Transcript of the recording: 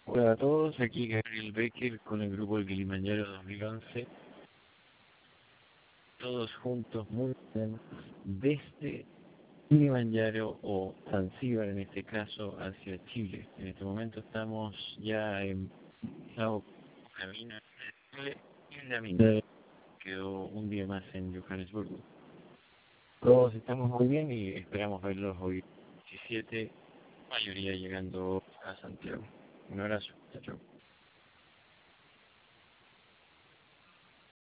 Hola a todos, aquí Gabriel Becker con el grupo El Kilimanjaro 2011, todos juntos, muy bien, desde Kilimanjaro o Zanzíbar en este caso hacia Chile. En este momento estamos ya en Sao camino de Chile y la mina quedó un día más en Johannesburgo. Todos estamos muy bien y esperamos verlos hoy 17, mayoría llegando a Santiago. Un abrazo, chao.